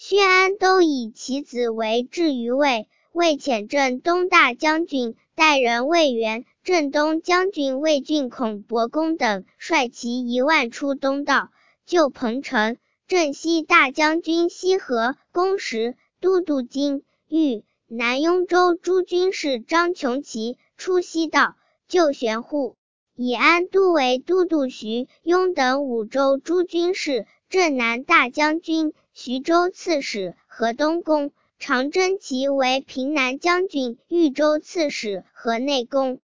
薛安都以其子为至于魏，魏遣镇东大将军代人魏元、镇东将军魏郡孔伯公等率其1万出东道，救彭城。镇西大将军西河、公时、都督京、豫、南雍州诸军事张琼齐出西道，救玄户。以安都为都督徐、雍等5州诸军事，镇南大将军、徐州刺史、河东公。常征齐为平南将军、豫州刺史和内公。